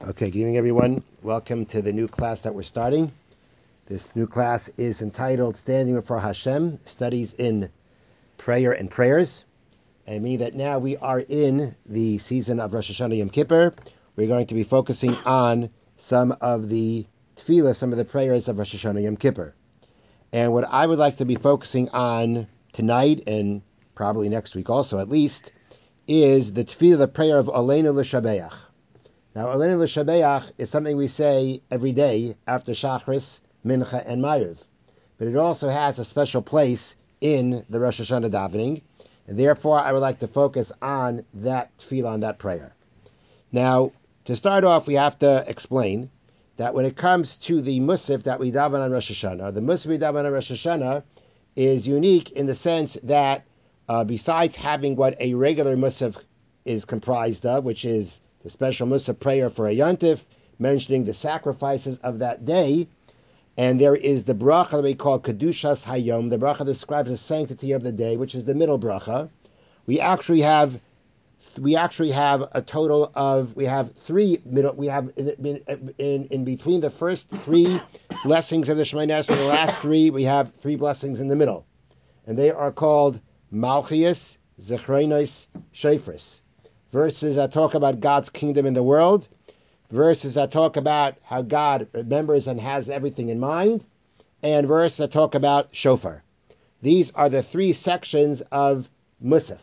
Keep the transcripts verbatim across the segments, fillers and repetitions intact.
Okay, good evening, everyone. Welcome to the new class that we're starting. This new class is entitled Standing Before Hashem, Studies in Prayer and Prayers. And meaning that now we are in the season of Rosh Hashanah Yom Kippur. We're going to be focusing on some of the tefillah, some of the prayers of Rosh Hashanah Yom Kippur. And what I would like to be focusing on tonight, and probably next week also at least, is the tefillah, the prayer of Aleinu L'Shabeach. Now, Aleinu L'Shabeach is something we say every day after Shachris, Mincha, and Ma'ariv. But it also has a special place in the Rosh Hashanah davening, and therefore I would like to focus on that tefillah, on that prayer. Now, to start off, we have to explain that when it comes to the Musaf that we daven on Rosh Hashanah, the Musaf we daven on Rosh Hashanah is unique in the sense that uh, besides having what a regular Musaf is comprised of, which is the special Musaf prayer for a Yontif, mentioning the sacrifices of that day, and there is the bracha that we call Kedushas Hayom, the bracha that describes the sanctity of the day, which is the middle bracha. We actually have we actually have a total of we have three middle we have in in, in between the first three blessings of the Shemoneh Esrei, the last three we have three blessings in the middle, and they are called Malchias, Zechronos, Shofros. Verses that talk about God's kingdom in the world, verses that talk about how God remembers and has everything in mind, and verses that talk about shofar. These are the three sections of Musaf.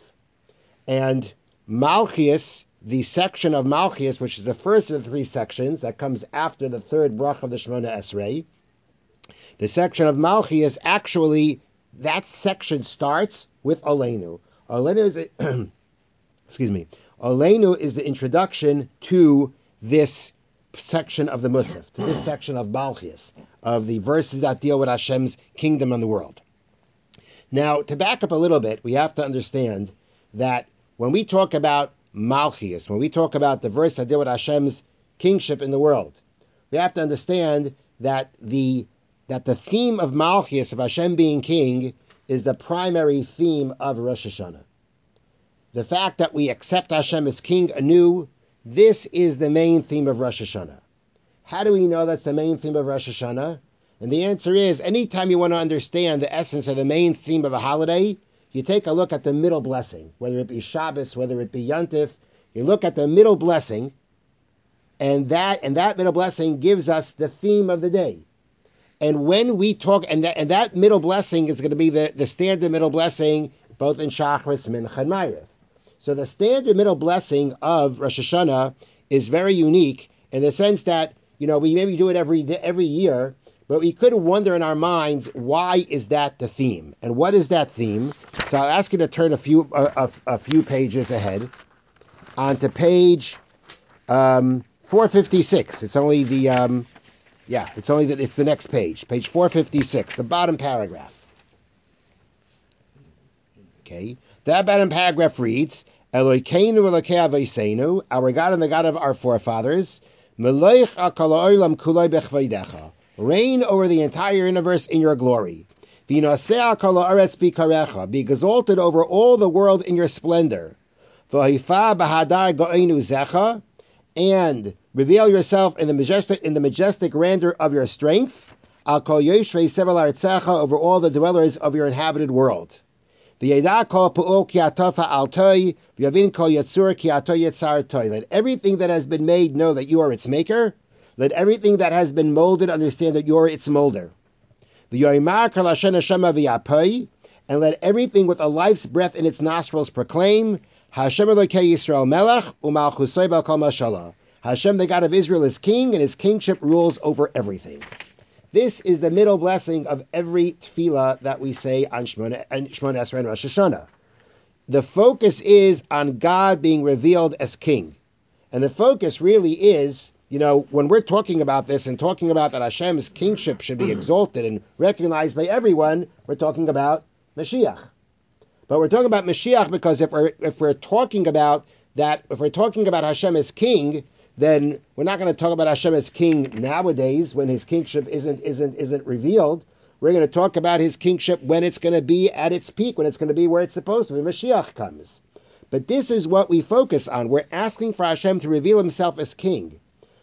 And Malchias, the section of Malchias, which is the first of the three sections that comes after the third bracha of the Shemoneh Esrei, the section of Malchias, actually, that section starts with Aleinu. Aleinu is, a, excuse me, Aleinu is the introduction to this section of the Musaf, to this section of Malchias, of the verses that deal with Hashem's kingdom in the world. Now, to back up a little bit, we have to understand that when we talk about Malchias, when we talk about the verse that deal with Hashem's kingship in the world, we have to understand that the that the theme of Malchias, of Hashem being king, is the primary theme of Rosh Hashanah. The fact that we accept Hashem as king anew, this is the main theme of Rosh Hashanah. How do we know that's the main theme of Rosh Hashanah? And the answer is, anytime you want to understand the essence of the main theme of a holiday, you take a look at the middle blessing, whether it be Shabbos, whether it be Yontif, you look at the middle blessing, and that and that middle blessing gives us the theme of the day. And when we talk, and that, and that middle blessing is going to be the, the standard middle blessing, both in Shachris, Mincha, and Ma'ariv. So the standard middle blessing of Rosh Hashanah is very unique in the sense that, you know, we maybe do it every every year, but we could wonder in our minds, why is that the theme? And what is that theme? So I'll ask you to turn a few a, a, a few pages ahead onto page um, four fifty-six. It's only the um, yeah, it's only the, it's the next page, page four fifty-six, the bottom paragraph. Okay, that bottom paragraph reads, Elokeinu Elokei Avosenu, our God and the God of our forefathers, Melech al kol ha'olam kuloi bechvodecha, reign over the entire universe in your glory. V'noseh al kol ha'aretz bikarecha, be exalted over all the world in your splendor. V'hifa b'hadar go'enu zecha, and reveal yourself in the majestic in the majestic grandeur of your strength. Al kol yoshvei sevel artzecha, over all the dwellers of your inhabited world. Let everything that has been made know that you are its maker. Let everything that has been molded understand that you are its molder. And let everything with a life's breath in its nostrils proclaim, Hashem Elokei Yisrael Melech u'malchusoi b'al kol mashallah. Hashem, the God of Israel, is king, and his kingship rules over everything. This is the middle blessing of every tefillah that we say on Shemoneh Esrei and Rosh Hashanah. The focus is on God being revealed as king. And the focus really is, you know, when we're talking about this and talking about that Hashem's kingship should be exalted and recognized by everyone, we're talking about Mashiach. But we're talking about Mashiach because if we're, if we're talking about that, if we're talking about Hashem as king, then we're not going to talk about Hashem as king nowadays when his kingship isn't isn't isn't revealed. We're going to talk about his kingship when it's going to be at its peak, when it's going to be where it's supposed to be, when Mashiach comes. But this is what we focus on. We're asking for Hashem to reveal himself as king.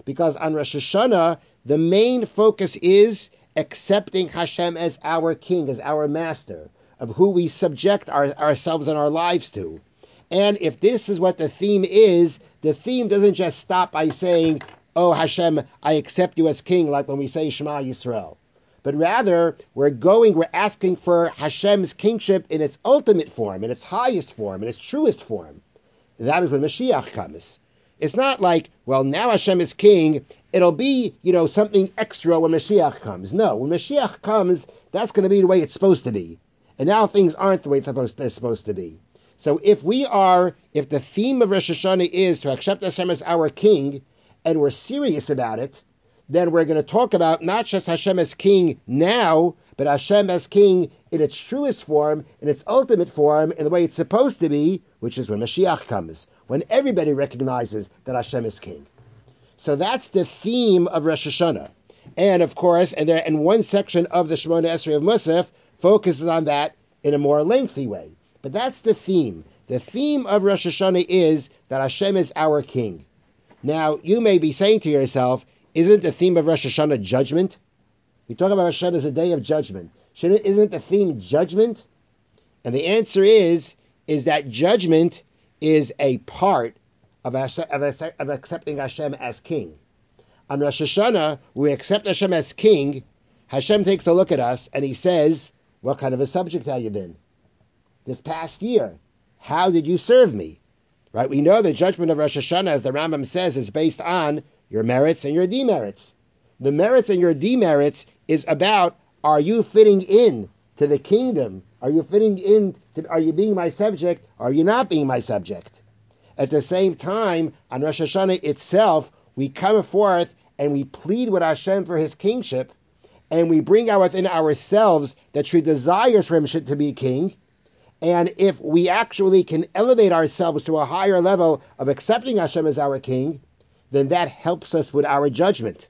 because on Rosh Hashanah, the main focus is accepting Hashem as our king, as our master, of who we subject our, ourselves and our lives to. And if this is what the theme is, the theme doesn't just stop by saying, oh Hashem, I accept you as king, like when we say Shema Yisrael. But rather, we're going, we're asking for Hashem's kingship in its ultimate form, in its highest form, in its truest form. And that is when Mashiach comes. It's not like, well, now Hashem is king, it'll be, you know, something extra when Mashiach comes. No, when Mashiach comes, that's going to be the way it's supposed to be. And now things aren't the way they're supposed to be. So if we are, if the theme of Rosh Hashanah is to accept Hashem as our king, and we're serious about it, then we're going to talk about not just Hashem as king now, but Hashem as king in its truest form, in its ultimate form, in the way it's supposed to be, which is when Mashiach comes, when everybody recognizes that Hashem is king. So that's the theme of Rosh Hashanah. And of course, and there, and one section of the Shemona Esrei of Musaf focuses on that in a more lengthy way. But that's the theme. The theme of Rosh Hashanah is that Hashem is our king. Now, you may be saying to yourself, isn't the theme of Rosh Hashanah judgment? We talk about Rosh Hashanah as a day of judgment. Isn't the theme judgment? And the answer is, is that judgment is a part of, Hashem, of, of accepting Hashem as king. On Rosh Hashanah, we accept Hashem as king. Hashem takes a look at us and he says, what kind of a subject have you been this past year? How did you serve me? Right? We know the judgment of Rosh Hashanah, as the Rambam says, is based on your merits and your demerits. The merits and your demerits is about, are you fitting in to the kingdom? Are you fitting in? To, are you being my subject? Or are you not being my subject? At the same time, on Rosh Hashanah itself, we come forth and we plead with Hashem for his kingship, and we bring out within ourselves the true desires for him to be king. And if we actually can elevate ourselves to a higher level of accepting Hashem as our king, then that helps us with our judgment.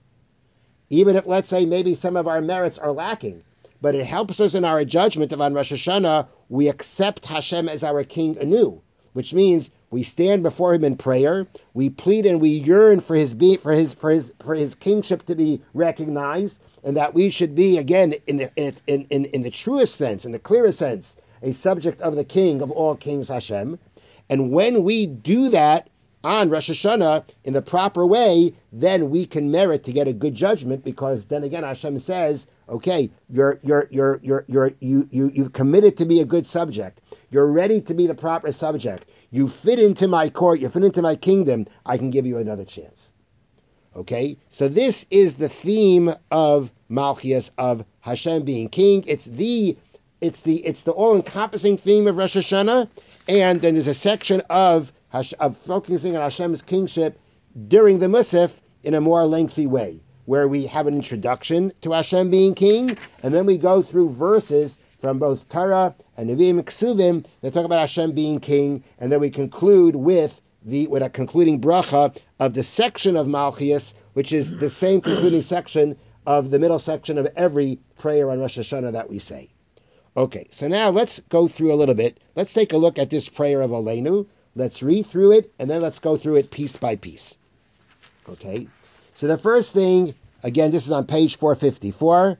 Even if, let's say, maybe some of our merits are lacking, but it helps us in our judgment of on Rosh Hashanah, we accept Hashem as our king anew, which means we stand before him in prayer, we plead and we yearn for his be, for his for his for his kingship to be recognized, and that we should be again in the in in, in the truest sense, in the clearest sense, a subject of the King of all kings, Hashem. And when we do that on Rosh Hashanah in the proper way, then we can merit to get a good judgment, because then again Hashem says, okay, you're you're you're you're you're you you you've committed to be a good subject. You're ready to be the proper subject. You fit into my court, you fit into my kingdom, I can give you another chance. Okay? So this is the theme of Malchias, of Hashem being king. It's the it's the it's the all-encompassing theme of Rosh Hashanah, and then there's a section of of focusing on Hashem's kingship during the Musaf in a more lengthy way, where we have an introduction to Hashem being king, and then we go through verses from both Torah and Nevi'im and Ksuvim that talk about Hashem being king, and then we conclude with the with a concluding bracha of the section of Malchias, which is the same concluding section of the middle section of every prayer on Rosh Hashanah that we say. Okay, so now let's go through a little bit. Let's take a look at this prayer of Aleinu. Let's read through it, and then let's go through it piece by piece. Okay? So the first thing, again, this is on page four fifty-four.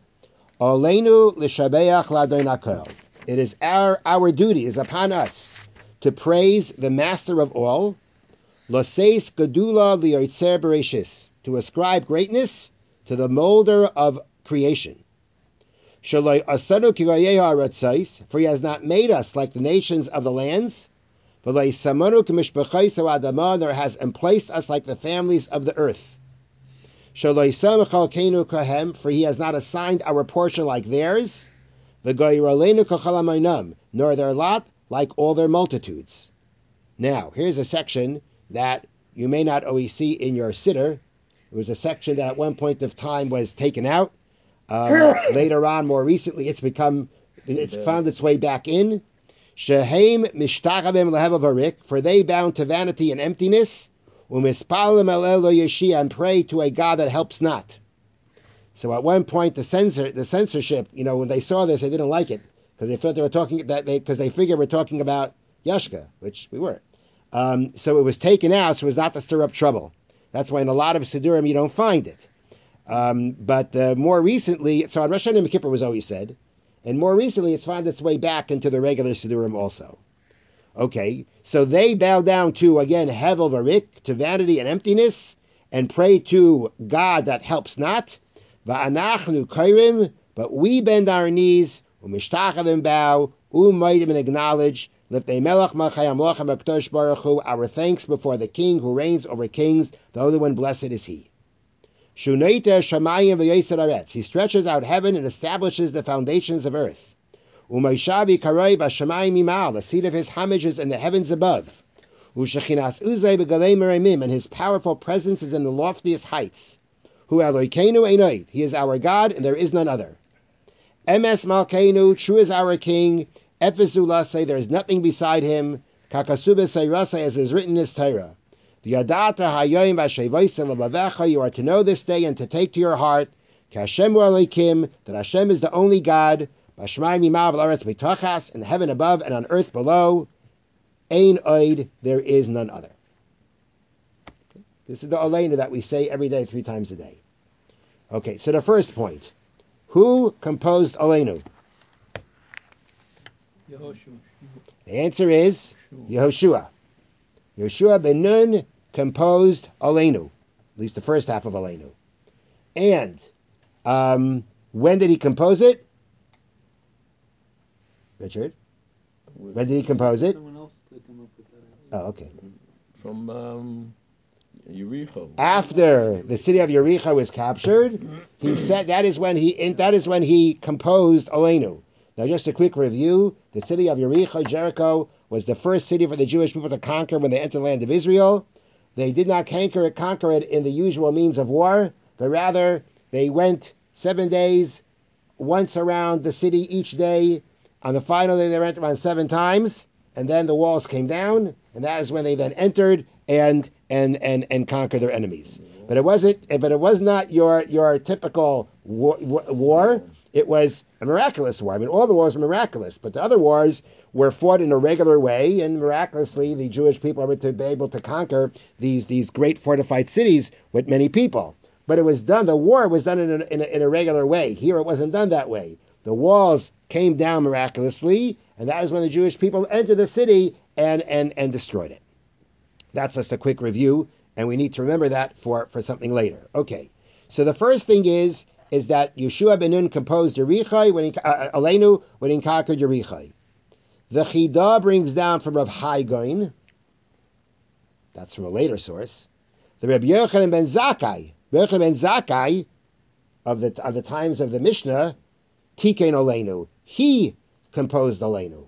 Aleinu l'shabeach l'Adon HaKol. It is our, our duty, is upon us, to praise the Master of all, l'seis gedula li'yotzer bereshis, to ascribe greatness to the molder of creation. Shaloi asanu ki goyei ha'aratzos, for he has not made us like the nations of the lands, nor has emplaced us like the families of the earth. For he has not assigned our portion like theirs, nor their lot like all their multitudes. Now, here's a section that you may not always see in your siddur. It was a section that at one point of time was taken out. Um, later on, more recently, it's become, it's found its way back in. Shehem mishtachavim lehevav, for they bound to vanity and emptiness, umispalim el lo yeshia, and pray to a God that helps not. So at one point, the censor, the censorship, you know, when they saw this, they didn't like it because they thought they were talking that they because they figured we're talking about Yashka, which we weren't. Um, so it was taken out, so it was not to stir up trouble. That's why in a lot of Sidurim you don't find it. Um, but uh, more recently, so on Rosh Hashanah and Kippur was always said, and more recently it's found its way back into the regular Sidurim also. Okay, so they bow down to, again, Hevel Varik, to vanity and emptiness, and pray to God that helps not. Va'anachnu kairim, but we bend our knees, u'mishtachavim bow, u'maidim and acknowledge, liftei melech malchai amlochem hakadosh baruch hu, our thanks before the King who reigns over kings, the Holy One, blessed is He. Shuneita shamayim v'yesed aretz, He stretches out heaven and establishes the foundations of earth. U'maishavi karoi b'shamayim imal, the seat of His homage is in the heavens above. U'shechinas uzei b'galei merimim, and His powerful presence is in the loftiest heights. Hu Elokeinu einoid, He is our God, and there is none other. Emes malkeinu, true is our King. Efesu lasei, there is nothing beside Him. Kakasuv seirasei, as is written in His Torah. V'yadata hayoim v'shevoisei levavecha, you are to know this day and to take to your heart, K'Hashem hu Elokim, that Hashem is the only God, B'shamayim imav v'l'aretz b'tochas, in heaven above and on earth below, ein oid, there is none other. This is the Aleinu that we say every day, three times a day. Okay, so the first point. Who composed Aleinu? Yehoshua. The answer is Yehoshua. Yehoshua ben Nun composed Aleinu, at least the first half of Aleinu. And um, when did he compose it? Richard? When did he compose it? Someone else to come up with that answer. Oh, okay. From um, Yericho. After the city of Yericho was captured, he said that is when he that is when he composed Aleinu. Now, just a quick review: the city of Yericho, Jericho, was the first city for the Jewish people to conquer when they entered the land of Israel. They did not conquer it, conquer it in the usual means of war, but rather they went seven days, once around the city each day. On the final day, they went around seven times, and then the walls came down, and that is when they then entered and and and, and conquered their enemies. But it wasn't. But it was not your your typical war. war. It was a miraculous war. I mean, all the wars were miraculous, but the other wars were fought in a regular way, and miraculously, the Jewish people were to be able to conquer these these great fortified cities with many people. But it was done. The war was done in a, in a, in a regular way. Here, it wasn't done that way. The walls came down miraculously, and that is when the Jewish people entered the city and, and, and destroyed it. That's just a quick review, and we need to remember that for, for something later. Okay, so the first thing is is that Yehoshua ben Nun composed Yerichai when he, uh, Aleinu when he conquered Yerichai. The Chidah brings down from Rav Hai Gaon, that's from a later source, the Reb Yochanan ben Zakkai, Reb Yochanan ben Zakkai of the of the times of the Mishnah, Tikein Aleinu, he composed Aleinu.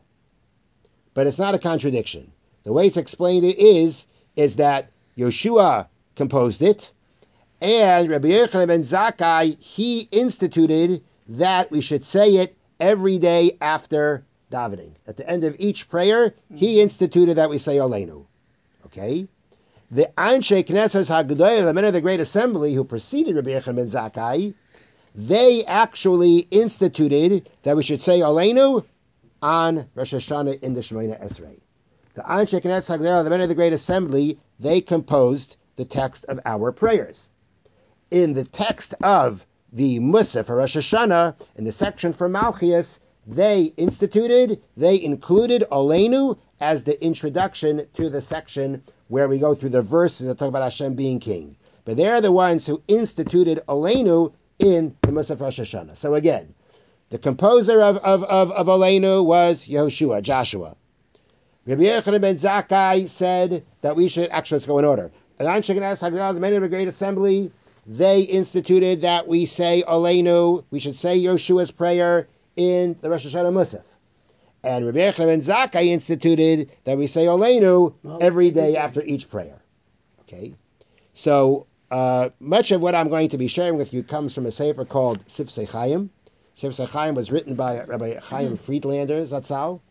But it's not a contradiction. The way it's explained it is, is that Yehoshua composed it, and Rabbi Yochanan ben Zakkai, he instituted that we should say it every day after davening. At the end of each prayer, he instituted that we say Aleinu. Okay? The Anshe Knesset HaGedolah, the men of the Great Assembly who preceded Rabbi Yochanan ben Zakkai, they actually instituted that we should say Aleinu on Rosh Hashanah in the Shemoneh Esrei. The Anshe Knesset HaGedolah, the men of the Great Assembly, they composed the text of our prayers. In the text of the Musaf for Rosh Hashanah, in the section for Malchias, they instituted, they included Aleinu as the introduction to the section where we go through the verses that talk about Hashem being king. But they're the ones who instituted Aleinu in the Musaf Rosh Hashanah. So again, the composer of, of, of, of Aleinu was Yehoshua, Joshua. Rabbi Yochanan ben Zakkai said that we should, actually let's go in order. The men of the Great Assembly, they instituted that we say Aleinu, we should say Yoshua's prayer in the Rosh Hashanah Musaf. And Rabbi Yochanan ben Zakkai instituted that we say Aleinu every day after each prayer. Okay? So, uh, much of what I'm going to be sharing with you comes from a sefer called Sifsei Chaim. Sifsei Chaim was written by Rabbi Chaim Friedlander, Zatzal.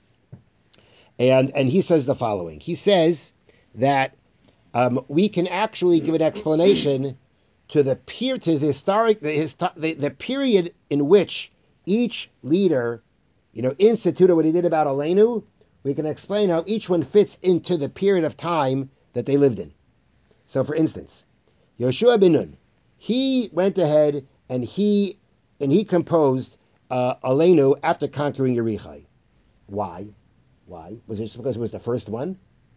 And, and he says the following. He says that um, we can actually give an explanation to the peer, to the historic, the, the, the period in which each leader, you know, instituted what he did about Aleinu. We can explain how each one fits into the period of time that they lived in. So, for instance, Yoshua ben Nun, he went ahead and he and he composed uh, Aleinu after conquering Yerichai. Why? Why? Was it just because it was the first one?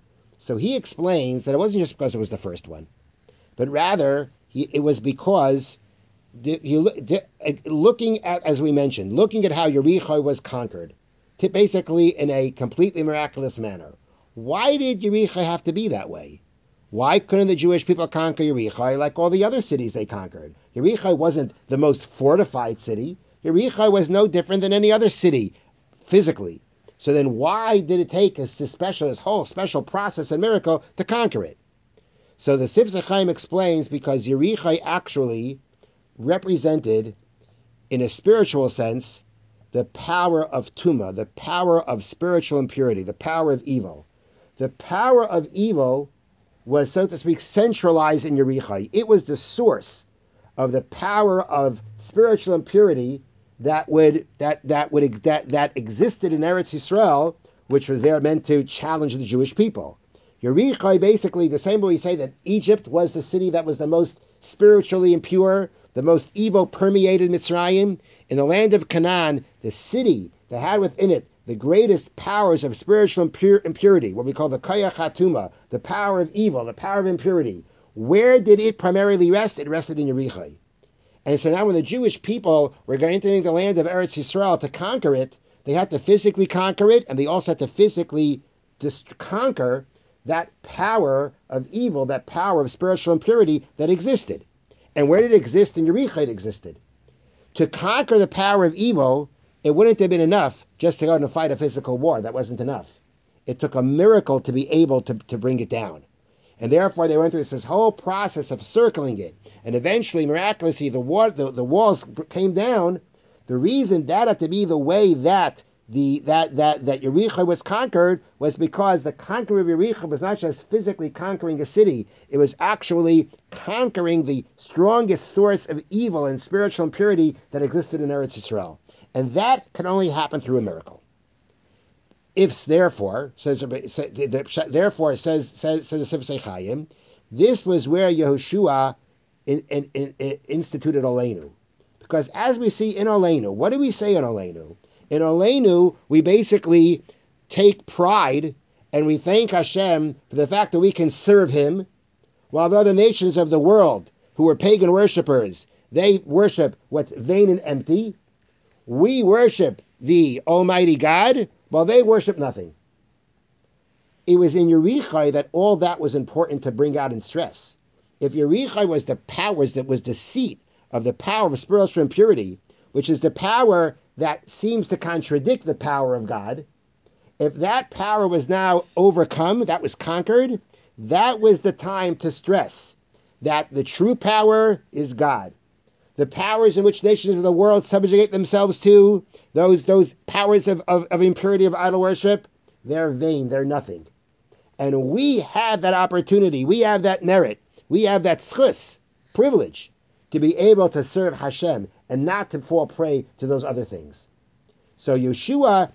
So he explains that it wasn't just because it was the first one, but rather he, it was because the, you, the, looking at, as we mentioned, looking at how Yerichai was conquered, to basically in a completely miraculous manner. Why did Yerichai have to be that way? Why couldn't the Jewish people conquer Yerichai like all the other cities they conquered? Yerichai wasn't the most fortified city. Yerichai was no different than any other city, physically. So then why did it take a special, this whole special process and miracle to conquer it? So the Sifsei Chaim explains because Yerichai actually represented, in a spiritual sense, the power of Tumah, the power of spiritual impurity, the power of evil. The power of evil was, so to speak, centralized in Yerichai. It was the source of the power of spiritual impurity that would that that would that that existed in Eretz Yisrael, which was there meant to challenge the Jewish people. Yerichai, basically, the same way we say that Egypt was the city that was the most spiritually impure, the most evil permeated Mitzrayim. In the land of Canaan, the city that had within it the greatest powers of spiritual impur- impurity, what we call the Koyach HaTumah, the power of evil, the power of impurity. Where did it primarily rest? It rested in Yerichai. And so now when the Jewish people were going to the land of Eretz Yisrael to conquer it, they had to physically conquer it, and they also had to physically dist- conquer that power of evil, that power of spiritual impurity that existed. And where did it exist? In Yerichai it existed. To conquer the power of evil, it wouldn't have been enough just to go and fight a physical war. That wasn't enough. It took a miracle to be able to, to bring it down. And therefore they went through this, this whole process of circling it. And eventually, miraculously, the, wall, the, the walls came down. The reason that had to be the way that the that that that Yerichai was conquered was because the conqueror of Yerichai was not just physically conquering a city, it was actually conquering the strongest source of evil and spiritual impurity that existed in Eretz Yisrael. And that can only happen through a miracle. If therefore, says therefore says says says the Sifsei Chaim, this was where Yehoshua in, in, in, in instituted Aleinu. Because as we see in Aleinu, what do we say in Aleinu? In Aleinu, we basically take pride and we thank Hashem for the fact that we can serve Him, while the other nations of the world, who are pagan worshippers, they worship what's vain and empty. We worship the Almighty God, while they worship nothing. It was in Yerichai that all that was important to bring out in stress. If Yerichai was the powers that was the seat of the power of spiritual impurity, which is the power that seems to contradict the power of God, if that power was now overcome, that was conquered, that was the time to stress that the true power is God. The powers in which nations of the world subjugate themselves to, those those powers of, of, of impurity of idol worship, they're vain, they're nothing. And we have that opportunity, we have that merit, we have that schus, privilege, to be able to serve Hashem and not to fall prey to those other things. So Yeshua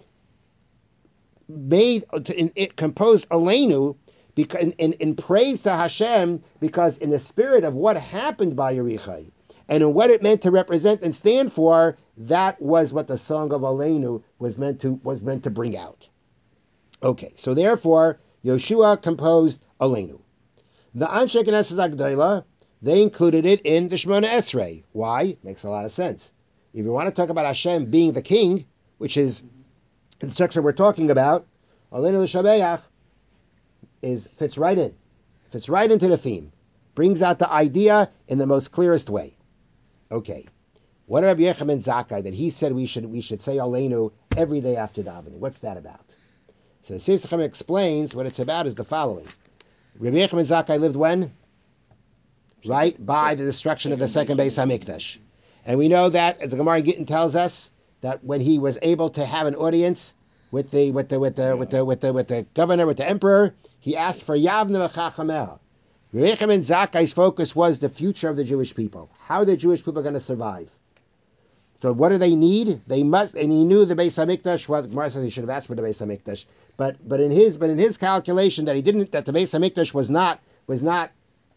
made, in, it composed Aleinu because, in, in, in praise to Hashem, because in the spirit of what happened by Yerichai, and in what it meant to represent and stand for, that was what the song of Aleinu was meant to was meant to bring out. Okay, so therefore, Yeshua composed Aleinu. The Anshe Knesset Agdola, they included it in the Shemona Esrei. Why? Makes a lot of sense. If you want to talk about Hashem being the king, which is the section we're talking about, Aleinu L'Shabeach is fits right in, fits right into the theme, brings out the idea in the most clearest way. Okay, what about Rabbi Yochanan Zakkai that he said we should we should say Aleinu every day after davening? What's that about? So the Sifsei Chaim explains what it's about is the following. Rabbi Yochanan Zakkai lived when? Right by the destruction of the second Beis Hamikdash, and we know that as the Gemara Gittin tells us that when he was able to have an audience with the with the with the with the with the with the governor, with the emperor, he asked for Yavne v'Chachamel. Rabbi Yochanan Zakkai's focus was the future of the Jewish people. How are the Jewish people going to survive? So what do they need? They must, and he knew the Beis Hamikdash. Well, Gemara says he should have asked for the Beis Hamikdash, but but in his but in his calculation that he didn't, that the Beis Hamikdash was not was not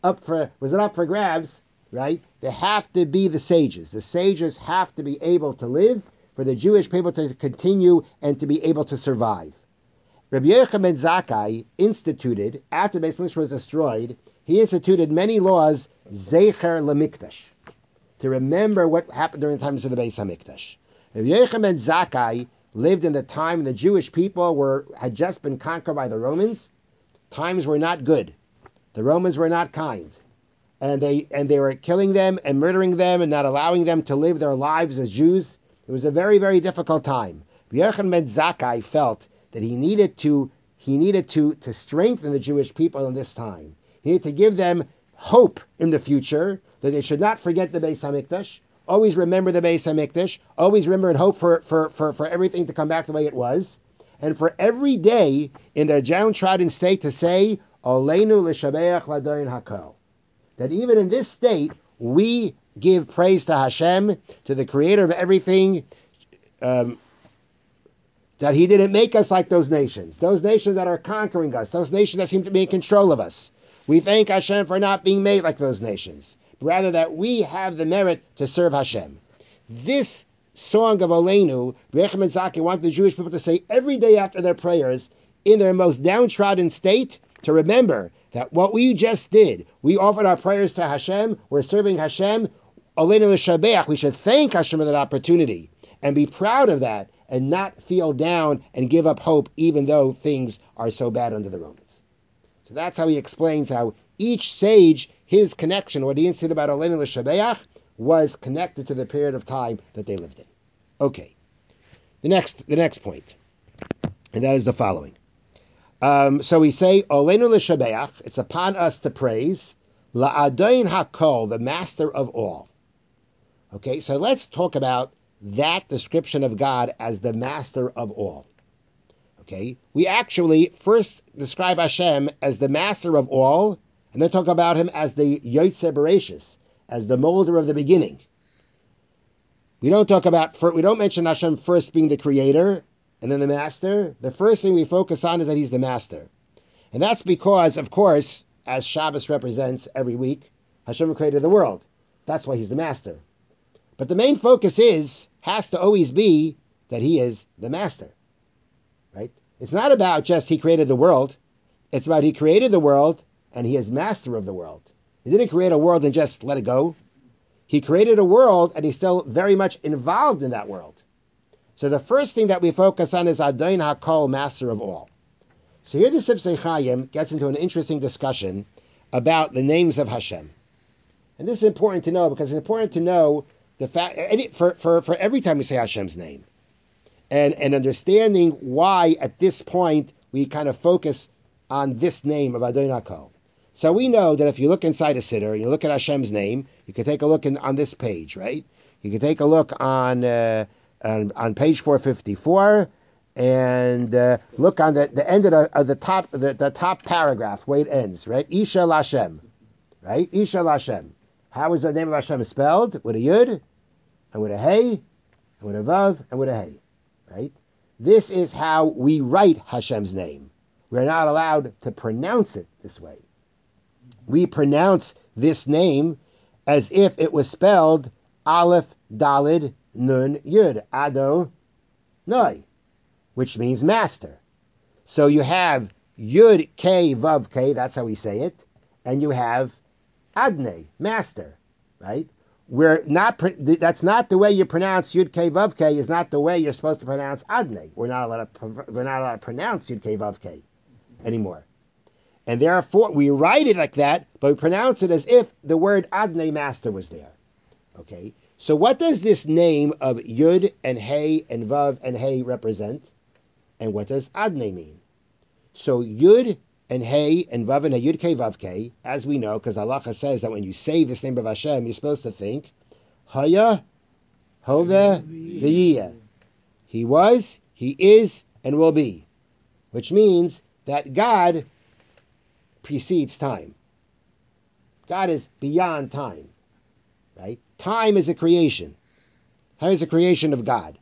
up for was it up for grabs, right? There have to be the sages. The sages have to be able to live for the Jewish people to continue and to be able to survive. Rabbi Yochanan ben Zakkai instituted, after the Beis Hamikdash was destroyed, he instituted many laws, Zecher Lemikdash, to remember what happened during the times of the Beis Hamikdash. Rabbi Yochanan ben Zakkai lived in the time when the Jewish people were had just been conquered by the Romans. Times were not good. The Romans were not kind. And they and they were killing them and murdering them and not allowing them to live their lives as Jews. It was a very, very difficult time. Rabbi Yochanan ben Zakkai felt that he needed to he needed to, to strengthen the Jewish people in this time. He needed to give them hope in the future, that they should not forget the Beis Hamikdash, always remember the Beis Hamikdash, always remember and hope for, for, for, for everything to come back the way it was, and for every day in their downtrodden state to say, Oleinu l'shabeach l'adayin hakol. That even in this state, we give praise to Hashem, to the creator of everything, um, that he didn't make us like those nations, those nations that are conquering us, those nations that seem to be in control of us. We thank Hashem for not being made like those nations, but rather that we have the merit to serve Hashem. This song of Oleinu, Rabbi Yochanan ben Zakkai wanted the Jewish people to say every day after their prayers, in their most downtrodden state, to remember that what we just did, we offered our prayers to Hashem, we're serving Hashem, Oleinu l'shabeach, we should thank Hashem for that opportunity, and be proud of that, and not feel down and give up hope, even though things are so bad under the Romans. So that's how he explains how each sage, his connection, what he instituted about Oleinu l'shabeach, was connected to the period of time that they lived in. Okay, the next the next point, and that is the following. Um, so we say Oleinu l'shabeach, it's upon us to praise la'adayin hakol, the master of all. Okay, so let's talk about that description of God as the master of all. Okay, we actually first describe Hashem as the master of all, and then talk about him as the Yotzer Bereshis, as the molder of the beginning. We don't talk about, we don't mention Hashem first being the creator and then the master. The first thing we focus on is that he's the master. And that's because, of course, as Shabbos represents every week, Hashem created the world. That's why he's the master. But the main focus is, has to always be, that he is the master. Right? It's not about just he created the world. It's about he created the world and he is master of the world. He didn't create a world and just let it go. He created a world and he's still very much involved in that world. So the first thing that we focus on is Adayin HaKol, master of all. So here the Sifsei Chaim gets into an interesting discussion about the names of Hashem. And this is important to know because it's important to know the fact for, for, for every time we say Hashem's name. And, and understanding why at this point we kind of focus on this name of Adayin HaKol. So we know that if you look inside a siddur, you look at Hashem's name, you can take a look in, on this page, right? You can take a look on uh, on, on page four fifty-four, and uh, look on the, the end of the, of the top the, the top paragraph where it ends, right? Isha Lashem, right? Isha Lashem. How is the name of Hashem spelled? With a yud, and with a hey, and with a vav, and with a hey, right? This is how we write Hashem's name. We're not allowed to pronounce it this way. We pronounce this name as if it was spelled Aleph, Dalid, Nun, Yud, Ado, Noi, which means master. So you have Yud, K, Vav, K, that's how we say it, and you have Adne, master, right? We're not. That's not the way you pronounce Yud, K, Vav, K. Is not the way you're supposed to pronounce Adne. We're not allowed to. We're not allowed to pronounce Yud, K, Vav, K anymore. And therefore, we write it like that, but we pronounce it as if the word Adnei, master, was there. Okay? So what does this name of Yud and Hey and Vav and Hey represent? And what does Adnei mean? So Yud and Hey and Vav and Hey, Yud K Vav K, as we know, because Allah says that when you say this name of Hashem, you're supposed to think, Haya, Hove, V'yiyeh. He was, he is, and will be. Which means that God precedes time. God is beyond time. Right? Time is a creation. Time is a creation of God.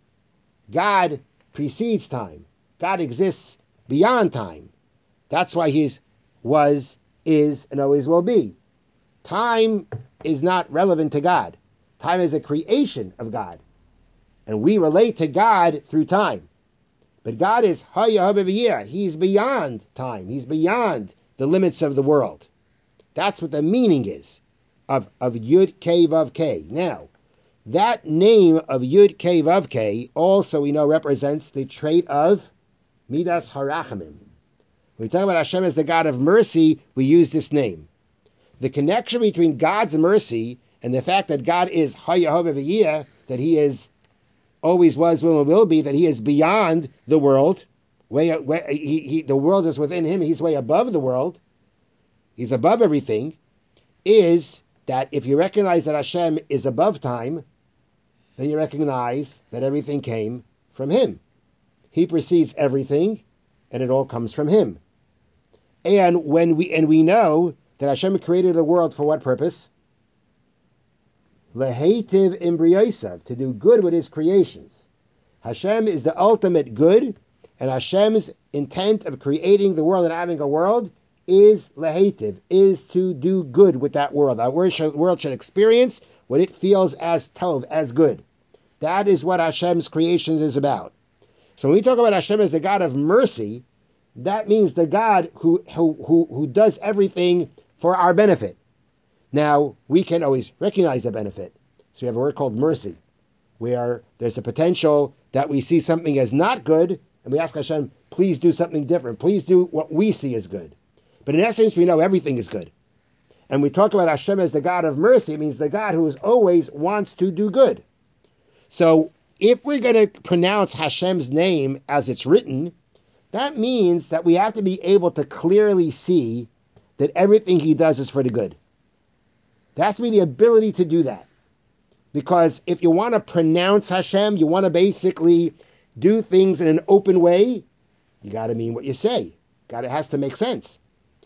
God precedes time. God exists beyond time. That's why He was, is, and always will be. Time is not relevant to God. Time is a creation of God. And we relate to God through time. But God is Haya Havaviyah. He's beyond time. He's beyond the limits of the world. That's what the meaning is of, of Yud Kei Vav Kei. Now, that name of Yud Kei Vav Kei also we know represents the trait of Midas Harachamim. When we talk about Hashem as the God of mercy, we use this name. The connection between God's mercy and the fact that God is Haya Havaviyah, that He is always was, will, and will be, that He is beyond the world. Way, way he, he, the world is within Him. He's way above the world. He's above everything. Is that if you recognize that Hashem is above time, then you recognize that everything came from Him. He precedes everything, and it all comes from Him. And when we and we know that Hashem created the world for what purpose? Lehetiv imbriosav, to do good with His creations. Hashem is the ultimate good, and Hashem's intent of creating the world and having a world is lehetiv, is to do good with that world. Our world should, world should experience what it feels as tov, as good. That is what Hashem's creations is about. So when we talk about Hashem as the God of mercy, that means the God who who who, who does everything for our benefit. Now, we can always recognize the benefit. So we have a word called mercy, where there's a potential that we see something as not good, and we ask Hashem, please do something different. Please do what we see as good. But in essence, we know everything is good. And we talk about Hashem as the God of mercy, it means the God who is always wants to do good. So if we're going to pronounce Hashem's name as it's written, that means that we have to be able to clearly see that everything He does is for the good. There has to be the ability to do that. Because if you want to pronounce Hashem, you want to basically do things in an open way, you got to mean what you say. God, it has to make sense.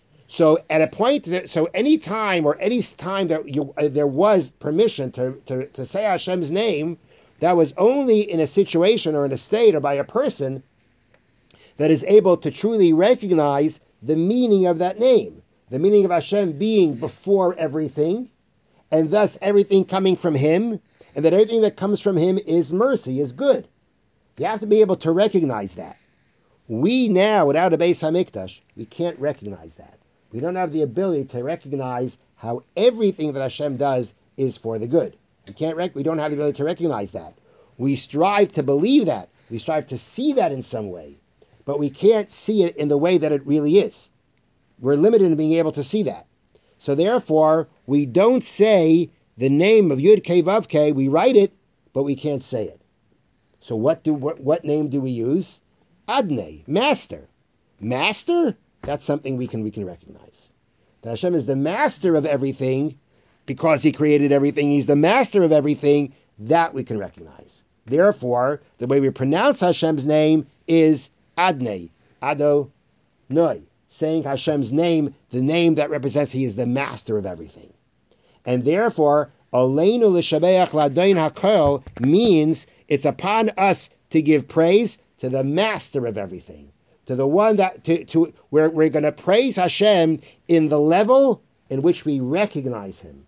So at a point, that, so any time or any time that you, uh, there was permission to, to, to say Hashem's name, that was only in a situation or in a state or by a person that is able to truly recognize the meaning of that name. The meaning of Hashem being before everything, and thus everything coming from Him, and that everything that comes from Him is mercy, is good. You have to be able to recognize that. We now, without a Beis HaMikdash, we can't recognize that. We don't have the ability to recognize how everything that Hashem does is for the good. We can't. Rec- we don't have the ability to recognize that. We strive to believe that. We strive to see that in some way, but we can't see it in the way that it really is. We're limited in being able to see that. So therefore, we don't say the name of Yud Kei Vav Kei. We write it, but we can't say it. So what do what, what name do we use? Adnei, master. Master? That's something we can we can recognize. That Hashem is the master of everything because He created everything. He's the master of everything. That we can recognize. Therefore, the way we pronounce Hashem's name is Adnei, Ado Noi. Saying Hashem's name, the name that represents He is the master of everything. And therefore, Oleinu l'shabeach l'Adon HaKol means it's upon us to give praise to the master of everything. To the one that, to, to where we're going to praise Hashem in the level in which we recognize Him.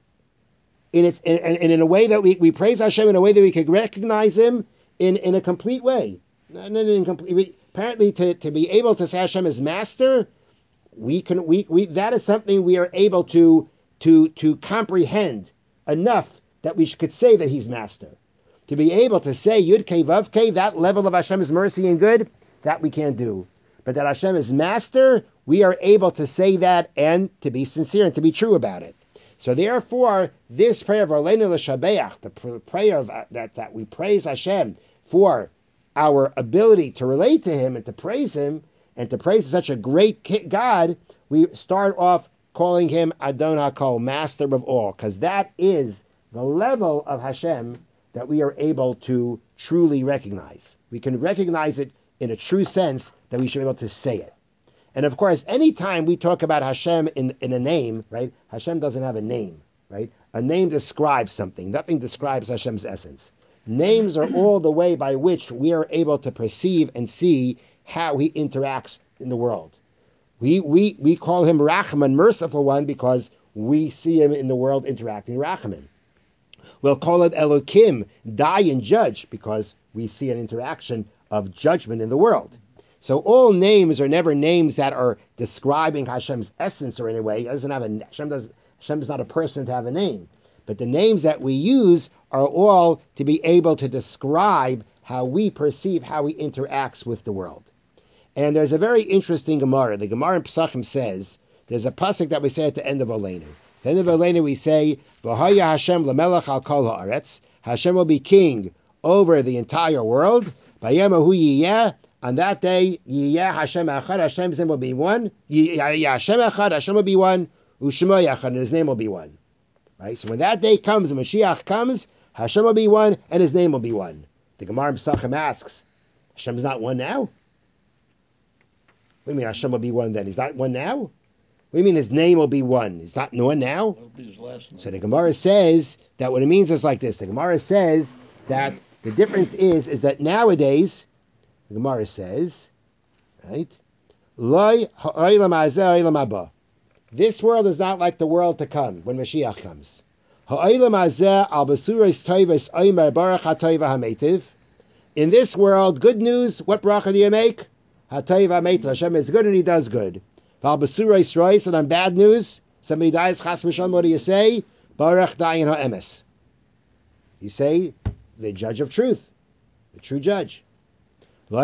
In its, and, and in a way that we, we praise Hashem in a way that we can recognize Him in, in a complete way. Not, not in complete, apparently to, to be able to say Hashem as master, We can we, we that is something we are able to to to comprehend enough that we could say that He's master. To be able to say Yud Kei Vav Kei, that level of Hashem's mercy and good, that we can't do. But that Hashem is master, we are able to say that and to be sincere and to be true about it. So therefore, this prayer of Oleinu l'Shabeach, the prayer of, uh, that that we praise Hashem for our ability to relate to Him and to praise Him. And to praise such a great God, we start off calling Him Adon HaKol, master of all, because that is the level of Hashem that we are able to truly recognize. We can recognize it in a true sense that we should be able to say it. And of course, anytime we talk about Hashem in, in a name, right, Hashem doesn't have a name, right? A name describes something. Nothing describes Hashem's essence. Names are all the way by which we are able to perceive and see how He interacts in the world. We we we call Him Rachman, merciful one, because we see him in the world interacting with Rachamim. We'll call it Elokim, die and judge, because we see an interaction of judgment in the world. So all names are never names that are describing Hashem's essence or in a way. He doesn't have a Hashem does Hashem is not a person to have a name. But the names that we use are all to be able to describe how we perceive, how he interacts with the world. And there's a very interesting Gemara. The Gemara in Pesachim says, there's a pasuk that we say at the end of Oleinu. At the end of Oleinu we say, V'haya Hashem l'melech al kol ha'aretz. Hashem will be king over the entire world. V'yemahu yiyeh. On that day, yiyeh Hashem echad. Hashem's name will be one. Yiyeh Hashem echad. Hashem will be one. U'shemo yachad. And his name will be one. Right? So when that day comes, when Mashiach comes, Hashem will be one and his name will be one. The Gemara in Pesachim asks, Hashem's not one now? What do you mean Hashem will be one then? He's not one now? What do you mean his name will be one? He's not one now? That'll be his last name. So the Gemara says that what it means is like this. The Gemara says that the difference is, is that nowadays, the Gemara says, right? Loi ha'olam hazeh ha'olam haba. This world is not like the world to come when Mashiach comes. In this world, good news, what bracha do you make? Hashem is good and he does good. And on bad news, somebody dies, chas v'shalom, what do you say? Baruch dayan ha'emes. You say, the judge of truth, the true judge. In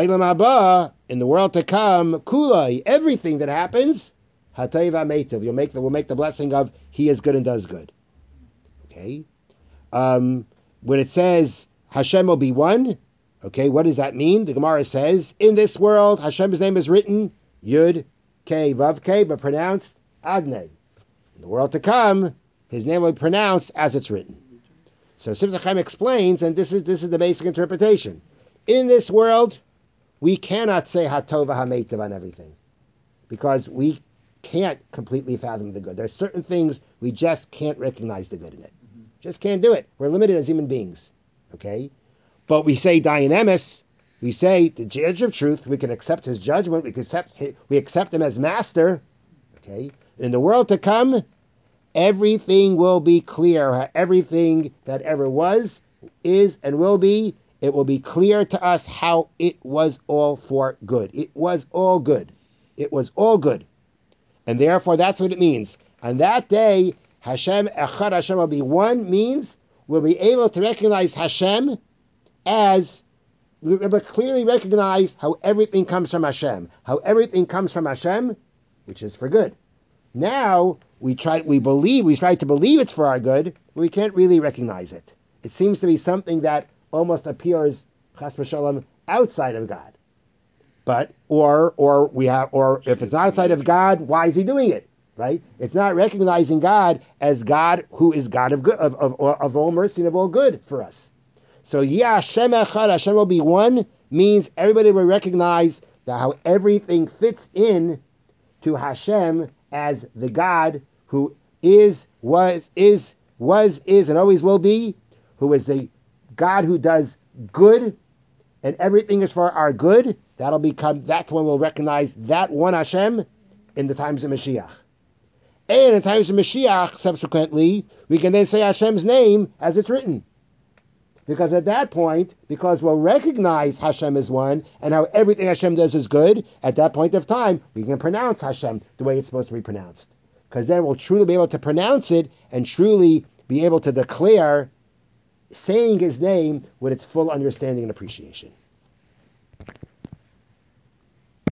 the world to come, kulai, everything that happens, You'll make the, we'll make the blessing of he is good and does good. Okay? Um, when it says Hashem will be one, okay, what does that mean? The Gemara says, in this world, Hashem's name is written Yud, K, Vav, K, but pronounced Adnei. In the world to come, his name will be pronounced as it's written. So Sifsei Chaim explains, and this is this is the basic interpretation. In this world, we cannot say Hatov HaMeitiv on everything, because we can't completely fathom the good. There are certain things we just can't recognize the good in it. Mm-hmm. Just can't do it. We're limited as human beings. Okay? But we say Dayan Emes, we say the judge of truth, we can accept his judgment, we can accept we accept him as master. Okay? In the world to come, everything will be clear. Everything that ever was, is, and will be, it will be clear to us how it was all for good. It was all good. It was all good. And therefore, that's what it means. On that day, Hashem, Echad Hashem will be one, means we'll be able to recognize Hashem as, we'll be able to clearly recognize how everything comes from Hashem. How everything comes from Hashem, which is for good. Now, we try, we believe, we try to believe it's for our good, but we can't really recognize it. It seems to be something that almost appears, chas v'shalom, outside of God. But, or, or we have, or if it's outside of God, why is he doing it? Right? It's not recognizing God as God who is God of good, of, of, of all mercy and of all good for us. So, yeah, Hashem Echad, Hashem will be one, means everybody will recognize that how everything fits in to Hashem as the God who is, was, is, was, is, and always will be, who is the God who does good, and everything is for our good. That'll become, that's when we'll recognize that one Hashem in the times of Mashiach. And in times of Mashiach, subsequently, we can then say Hashem's name as it's written. Because at that point, because we'll recognize Hashem as one, and how everything Hashem does is good, at that point of time, we can pronounce Hashem the way it's supposed to be pronounced. Because then we'll truly be able to pronounce it, and truly be able to declare saying his name with its full understanding and appreciation.